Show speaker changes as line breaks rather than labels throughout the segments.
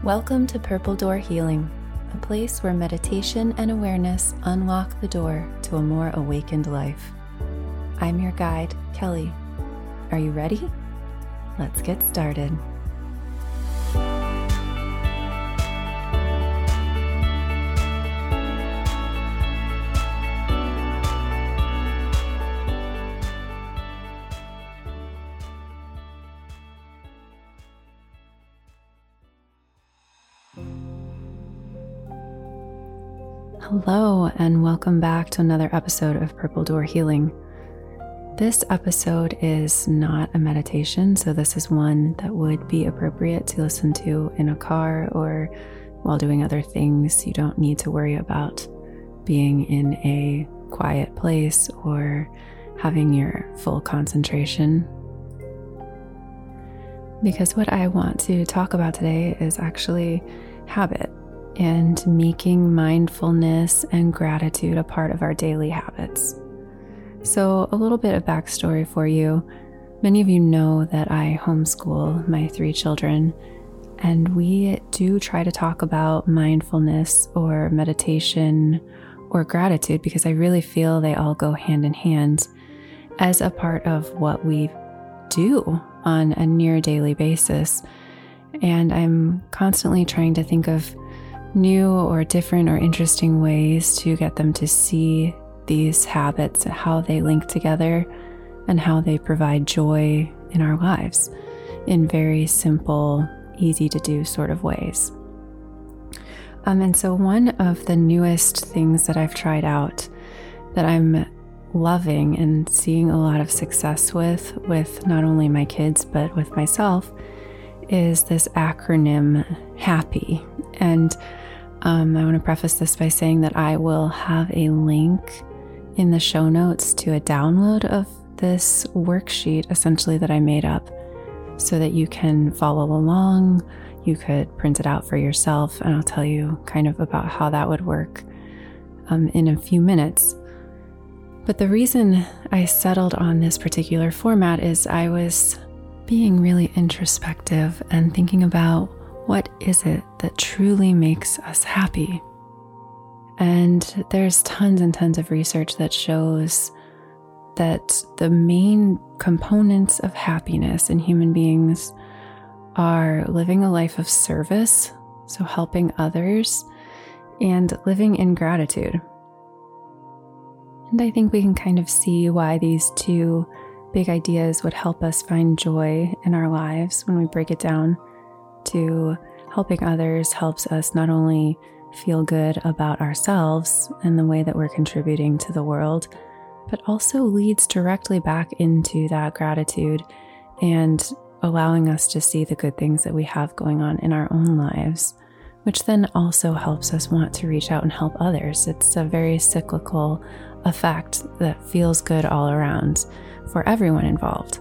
Welcome to Purple Door Healing, a place where meditation and awareness unlock the door to a more awakened life. I'm your guide, Kelly. Are you ready? Let's get started. Hello, and welcome back to another episode of Purple Door Healing. This episode is not a meditation, so this is one that would be appropriate to listen to in a car or while doing other things. You don't need to worry about being in a quiet place or having your full concentration. Because what I want to talk about today is actually habit and making mindfulness and gratitude a part of our daily habits. So a little bit of backstory for you. Many of you know that I homeschool my 3 children, and we do try to talk about mindfulness or meditation or gratitude because I really feel they all go hand in hand as a part of what we do on a near daily basis. And I'm constantly trying to think of new or different or interesting ways to get them to see these habits, how they link together, and how they provide joy in our lives in very simple, easy to do sort of ways. And so one of the newest things that I've tried out that I'm loving and seeing a lot of success with not only my kids, but with myself, is this acronym HAPPY. And I want to preface this by saying that I will have a link in the show notes to a download of this worksheet, essentially, that I made up so that you can follow along. You could print it out for yourself, and I'll tell you kind of about how that would work in a few minutes. But the reason I settled on this particular format is I was being really introspective and thinking about what is it that truly makes us happy? And there's tons and tons of research that shows that the main components of happiness in human beings are living a life of service, so helping others, and living in gratitude. And I think we can kind of see why these two big ideas would help us find joy in our lives when we break it down to helping others helps us not only feel good about ourselves and the way that we're contributing to the world, but also leads directly back into that gratitude and allowing us to see the good things that we have going on in our own lives, which then also helps us want to reach out and help others. It's a very cyclical effect that feels good all around for everyone involved.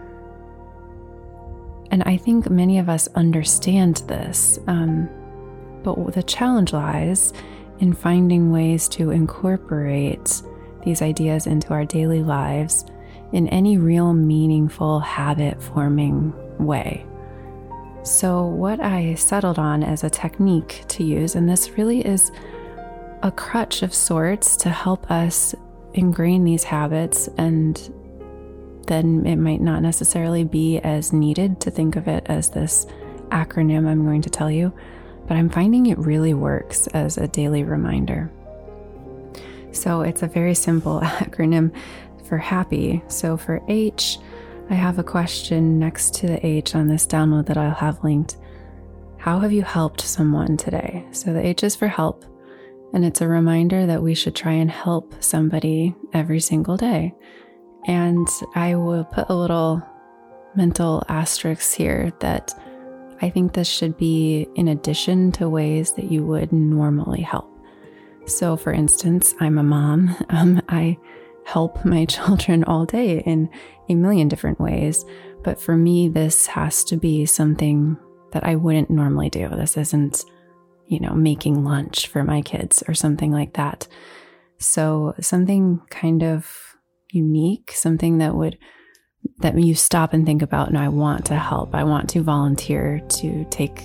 And I think many of us understand this, but the challenge lies in finding ways to incorporate these ideas into our daily lives in any real meaningful habit-forming way. So what I settled on as a technique to use, and this really is a crutch of sorts to help us ingrain these habits, and then it might not necessarily be as needed to think of it as this acronym I'm going to tell you, but I'm finding it really works as a daily reminder. So it's a very simple acronym for happy. So for H, I have a question next to the H on this download that I'll have linked. How have you helped someone today? So the H is for help, and it's a reminder that we should try and help somebody every single day. And I will put a little mental asterisk here that I think this should be in addition to ways that you would normally help. So for instance, I'm a mom. I help my children all day in a million different ways. But for me, this has to be something that I wouldn't normally do. This isn't, making lunch for my kids or something like that. So something kind of unique, something that you stop and think about, and I want to help. I want to volunteer to take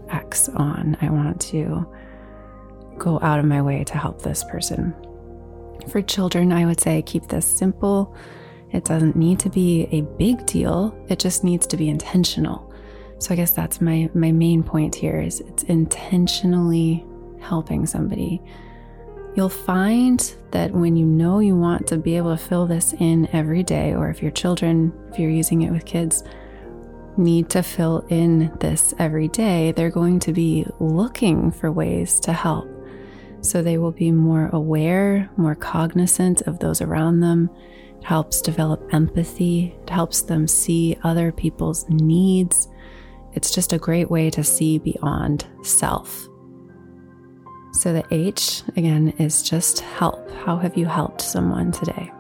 X on. I want to go out of my way to help this person. For children, I would say keep this simple. It doesn't need to be a big deal. It just needs to be intentional. So I guess that's my main point here is it's intentionally helping somebody. You'll find that when you know you want to be able to fill this in every day, or if your children, if you're using it with kids, need to fill in this every day, they're going to be looking for ways to help. So they will be more aware, more cognizant of those around them. It helps develop empathy. It helps them see other people's needs. It's just a great way to see beyond self. So the H, again, is just help. How have you helped someone today?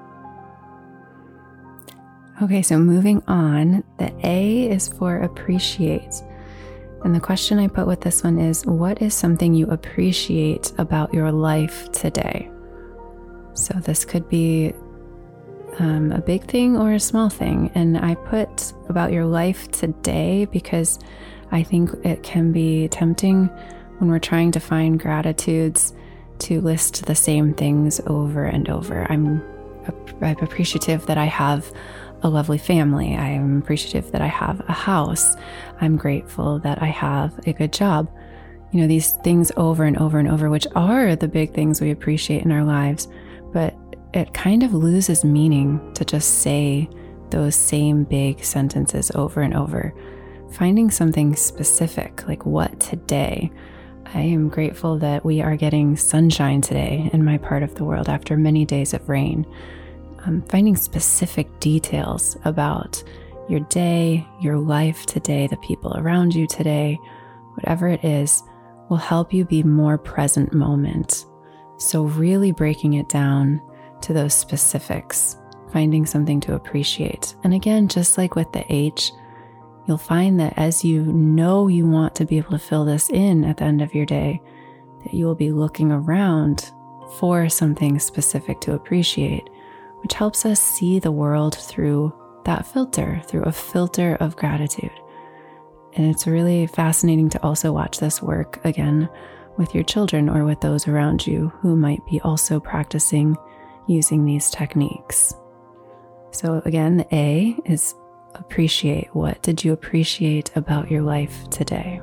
Okay, so moving on, the A is for appreciate. And the question I put with this one is, what is something you appreciate about your life today? So this could be a big thing or a small thing. And I put about your life today because I think it can be tempting when we're trying to find gratitudes to list the same things over and over. I'm appreciative that I have a lovely family. I am appreciative that I have a house. I'm grateful that I have a good job. You know, these things over and over and over, which are the big things we appreciate in our lives, but it kind of loses meaning to just say those same big sentences over and over. Finding something specific, like what today? I am grateful that we are getting sunshine today in my part of the world after many days of rain. Finding specific details about your day, your life today, the people around you today, whatever it is, will help you be more present moment. So really breaking it down to those specifics, finding something to appreciate. And again, just like with the H, you'll find that as you know you want to be able to fill this in at the end of your day, that you will be looking around for something specific to appreciate, which helps us see the world through that filter, through a filter of gratitude. And it's really fascinating to also watch this work again with your children or with those around you who might be also practicing using these techniques. So again, the A is appreciate. What did you appreciate about your life today?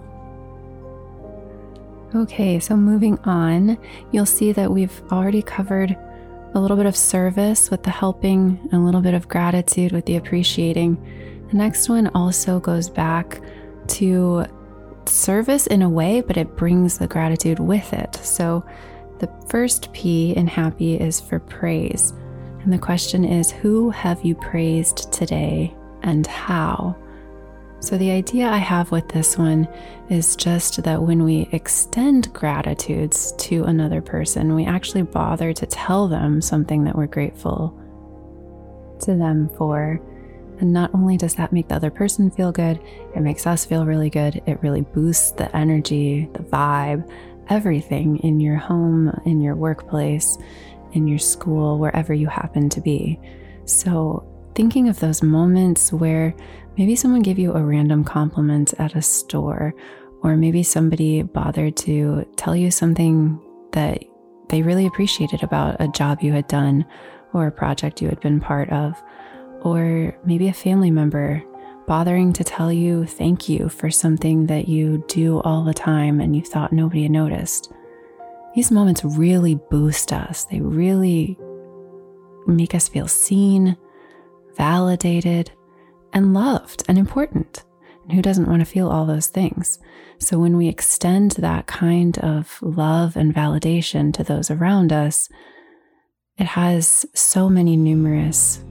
Okay, so moving on, you'll see that we've already covered a little bit of service with the helping, and a little bit of gratitude with the appreciating. The next one also goes back to service in a way, but it brings the gratitude with it. So the first P in happy is for praise. And the question is, who have you praised today and how? So the idea I have with this one is just that when we extend gratitudes to another person, we actually bother to tell them something that we're grateful to them for. And not only does that make the other person feel good, it makes us feel really good. It really boosts the energy, the vibe, everything in your home, in your workplace, in your school, wherever you happen to be. So thinking of those moments where maybe someone gave you a random compliment at a store, or maybe somebody bothered to tell you something that they really appreciated about a job you had done or a project you had been part of, or maybe a family member bothering to tell you thank you for something that you do all the time and you thought nobody had noticed. These moments really boost us. They really make us feel seen, validated, and loved and important. And who doesn't want to feel all those things? So when we extend that kind of love and validation to those around us, it has so many numerous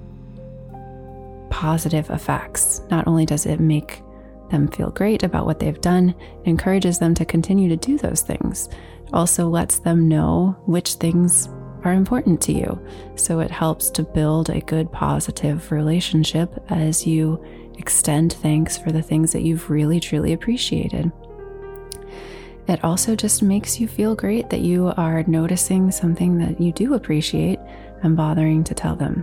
positive effects. Not only does it make them feel great about what they've done, it encourages them to continue to do those things. It also lets them know which things are important to you. So it helps to build a good positive relationship as you extend thanks for the things that you've really truly appreciated. It also just makes you feel great that you are noticing something that you do appreciate and bothering to tell them.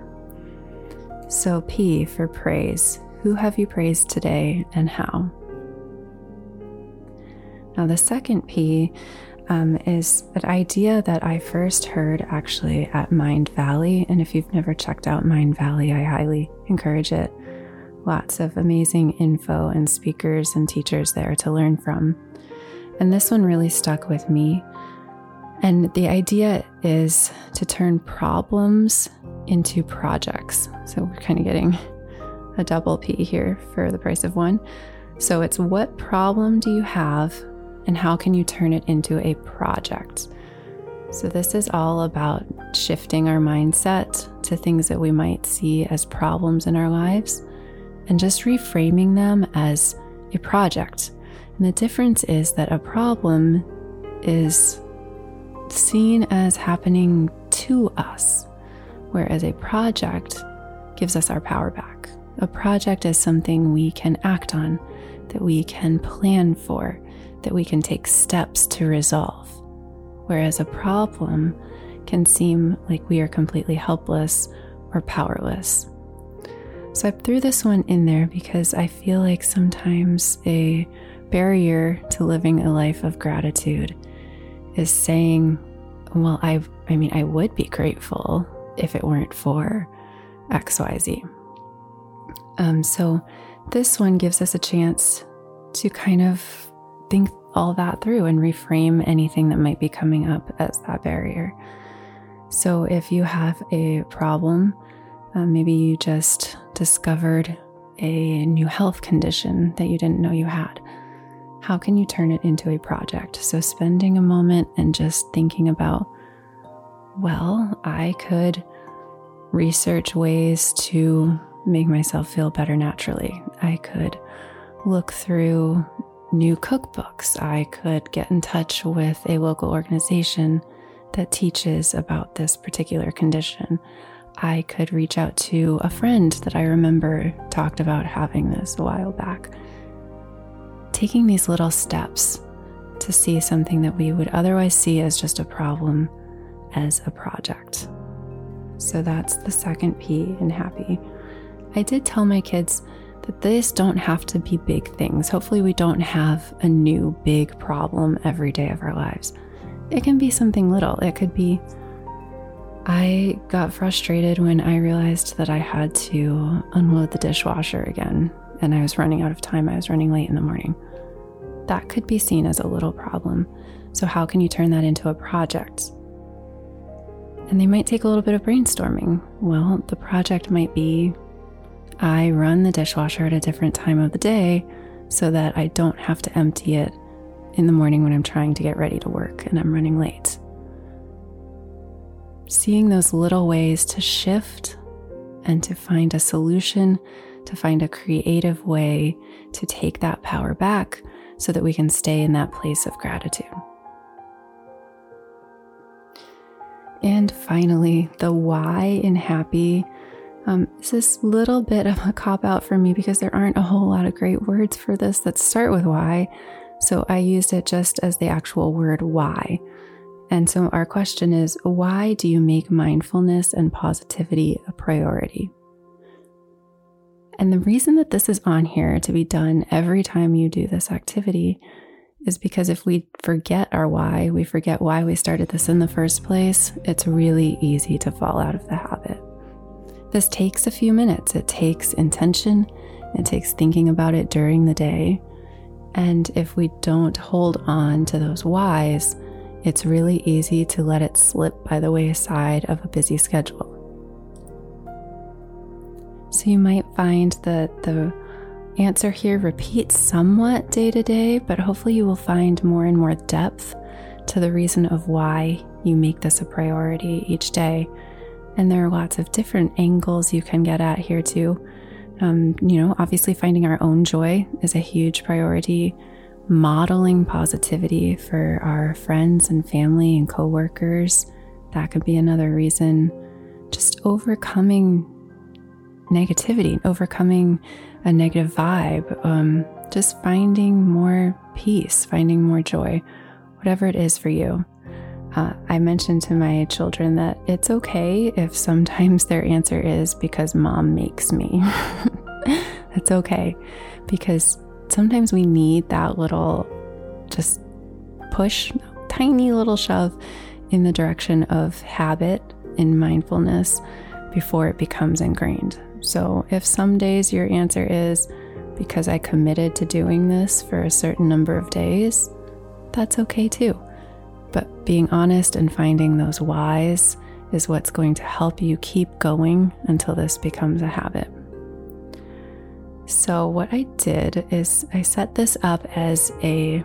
So P for praise. Who have you praised today and how? Now, the second P is an idea that I first heard actually at Mind Valley. And if you've never checked out Mind Valley, I highly encourage it. Lots of amazing info and speakers and teachers there to learn from. And this one really stuck with me. And the idea is to turn problems into projects. So we're kind of getting a double P here for the price of one. So it's, what problem do you have and how can you turn it into a project? So this is all about shifting our mindset to things that we might see as problems in our lives and just reframing them as a project. And the difference is that a problem is seen as happening to us, whereas a project gives us our power back. A project is something we can act on, that we can plan for, that we can take steps to resolve, whereas a problem can seem like we are completely helpless or powerless. So I threw this one in there because I feel like sometimes a barrier to living a life of gratitude is saying, well, I would be grateful if it weren't for XYZ. So this one gives us a chance to kind of think all that through and reframe anything that might be coming up as that barrier. So if you have a problem, maybe you just discovered a new health condition that you didn't know you had. How can you turn it into a project? So spending a moment and just thinking about, well, I could research ways to make myself feel better naturally. I could look through new cookbooks. I could get in touch with a local organization that teaches about this particular condition. I could reach out to a friend that I remember talked about having this a while back. Taking these little steps to see something that we would otherwise see as just a problem as a project. So that's the second P in happy. I did tell my kids that these don't have to be big things. Hopefully we don't have a new big problem every day of our lives. It can be something little. It could be, I got frustrated when I realized that I had to unload the dishwasher again and I was running out of time. I was running late in the morning. That could be seen as a little problem. So how can you turn that into a project? And they might take a little bit of brainstorming. Well, the project might be, I run the dishwasher at a different time of the day so that I don't have to empty it in the morning when I'm trying to get ready to work and I'm running late. Seeing those little ways to shift and to find a solution, to find a creative way to take that power back so that we can stay in that place of gratitude. And finally, the why in happy. Is this little bit of a cop-out for me because there aren't a whole lot of great words for this that start with why. So I used it just as the actual word why. And so our question is, why do you make mindfulness and positivity a priority? And the reason that this is on here to be done every time you do this activity is because if we forget our why, we forget why we started this in the first place, it's really easy to fall out of the habit. This takes a few minutes. It takes intention. It takes thinking about it during the day. And if we don't hold on to those whys, it's really easy to let it slip by the wayside of a busy schedule. So you might find that the answer here repeats somewhat day to day, but hopefully you will find more and more depth to the reason of why you make this a priority each day. And there are lots of different angles you can get at here too. Obviously finding our own joy is a huge priority. Modeling positivity for our friends and family and coworkers, that could be another reason. Just overcoming negativity, overcoming a negative vibe, just finding more peace, finding more joy, whatever it is for you. I mentioned to my children that it's okay if sometimes their answer is because mom makes me. That's okay, because sometimes we need that little just push, tiny little shove in the direction of habit in mindfulness before it becomes ingrained. So if some days your answer is because I committed to doing this for a certain number of days, that's okay too. But being honest and finding those whys is what's going to help you keep going until this becomes a habit. So what I did is I set this up as a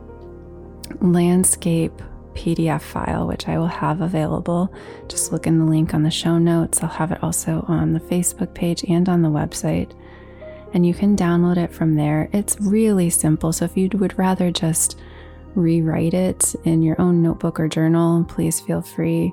landscape PDF file, which I will have available. Just look in the link on the show notes. I'll have it also on the Facebook page and on the website. And you can download it from there. It's really simple. So if you would rather just rewrite it in your own notebook or journal, please feel free.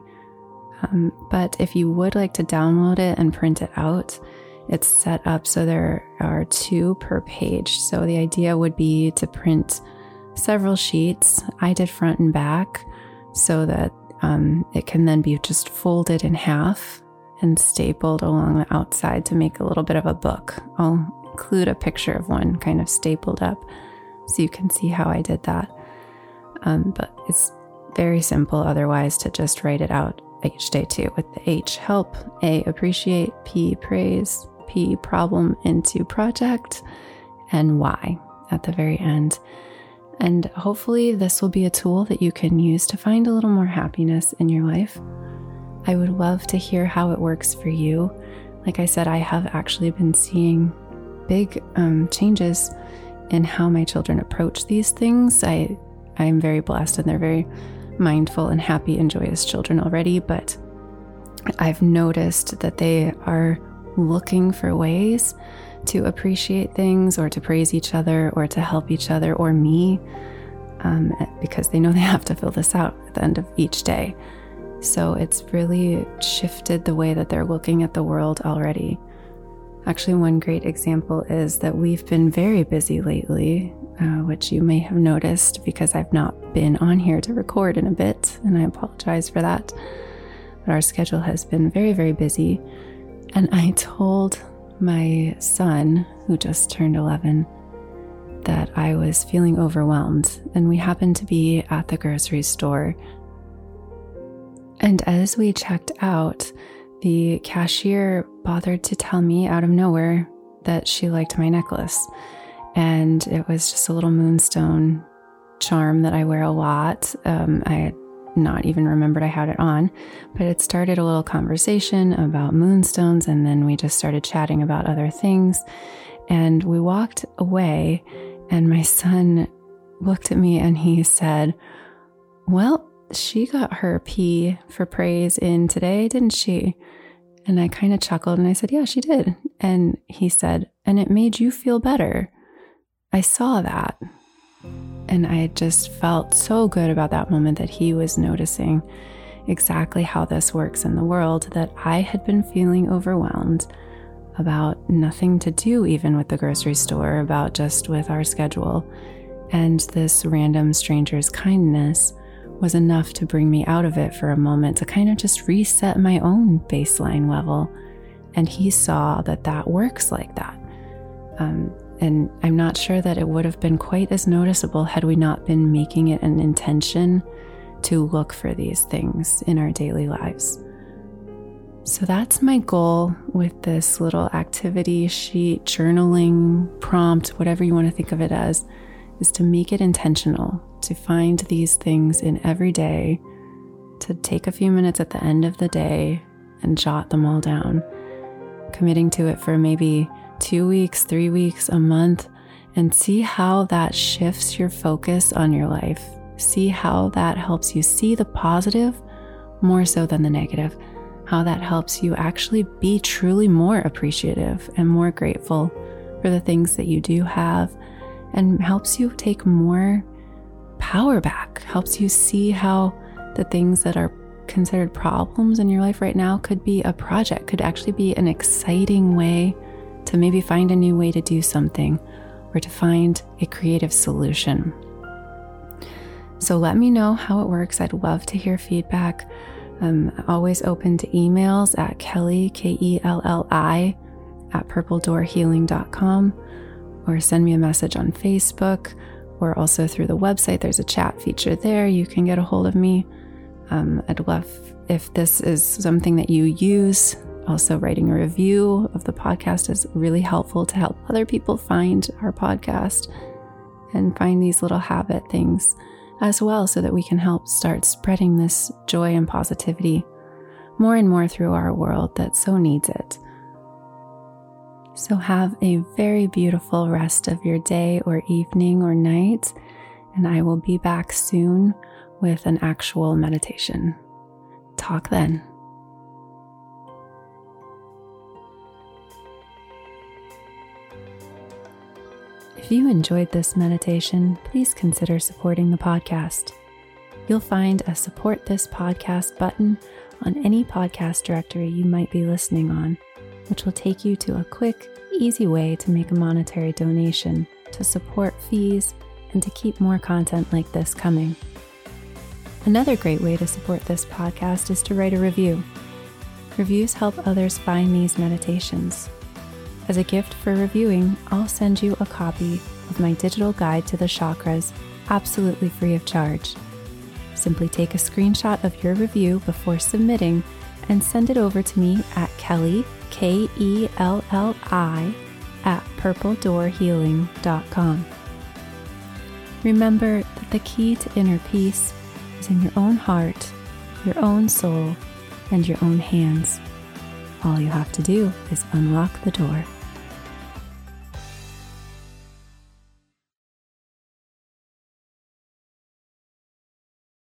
But if you would like to download it and print it out, it's set up so there are 2 per page. So the idea would be to print several sheets. I did front and back so that it can then be just folded in half and stapled along the outside to make a little bit of a book. I'll include a picture of one kind of stapled up so you can see how I did that. But it's very simple otherwise to just write it out each day too, with the H, help, A, appreciate, P, praise, P, problem into project, and Y at the very end. And hopefully this will be a tool that you can use to find a little more happiness in your life. I would love to hear how it works for you. Like I said, I have actually been seeing big changes in how my children approach these things. I'm very blessed and they're very mindful and happy and joyous children already, but I've noticed that they are looking for ways to appreciate things or to praise each other or to help each other or me, because they know they have to fill this out at the end of each day. So it's really shifted the way that they're looking at the world already. Actually, one great example is that we've been very busy lately, which you may have noticed because I've not been on here to record in a bit, and I apologize for that. But our schedule has been very, very busy. And I told my son, who just turned 11, that I was feeling overwhelmed, and we happened to be at the grocery store. And as we checked out, the cashier bothered to tell me out of nowhere that she liked my necklace. And it was just a little moonstone charm that I wear a lot. I had not even remembered I had it on, but it started a little conversation about moonstones, and then we just started chatting about other things. And we walked away, and my son looked at me and he said, "Well, she got her P for praise in today, didn't she?" And I kind of chuckled and I said, "Yeah, she did." And he said, "And it made you feel better. I saw that." And I just felt so good about that moment that he was noticing exactly how this works in the world, that I had been feeling overwhelmed about nothing to do even with the grocery store, about just with our schedule. And this random stranger's kindness was enough to bring me out of it for a moment, to kind of just reset my own baseline level. And he saw that that works like that. And I'm not sure that it would have been quite as noticeable had we not been making it an intention to look for these things in our daily lives. So that's my goal with this little activity sheet, journaling, prompt, whatever you want to think of it as, is to make it intentional, to find these things in every day, to take a few minutes at the end of the day and jot them all down, committing to it for maybe 2 weeks, 3 weeks, a month, and see how that shifts your focus on your life. See how that helps you see the positive more so than the negative, how that helps you actually be truly more appreciative and more grateful for the things that you do have, and helps you take more power back, helps you see how the things that are considered problems in your life right now could be a project, could actually be an exciting way to maybe find a new way to do something or to find a creative solution. So let me know how it works. I'd love to hear feedback. I'm always open to emails at Kelly, Kelli, at purpledoorhealing.com, or send me a message on Facebook or also through the website. There's a chat feature there. You can get a hold of me. I'd love if this is something that you use. Also, writing a review of the podcast is really helpful to help other people find our podcast and find these little habit things as well, so that we can help start spreading this joy and positivity more and more through our world that so needs it. So have a very beautiful rest of your day or evening or night, and I will be back soon with an actual meditation. Talk then. If you enjoyed this meditation, please consider supporting the podcast. You'll find a Support This Podcast button on any podcast directory you might be listening on, which will take you to a quick, easy way to make a monetary donation to support fees and to keep more content like this coming. Another great way to support this podcast is to write a review. Reviews help others find these meditations. As a gift for reviewing, I'll send you a copy of my digital guide to the chakras, absolutely free of charge. Simply take a screenshot of your review before submitting and send it over to me at Kelly, Kelli, at purpledoorhealing.com. Remember that the key to inner peace is in your own heart, your own soul, and your own hands. All you have to do is unlock the door.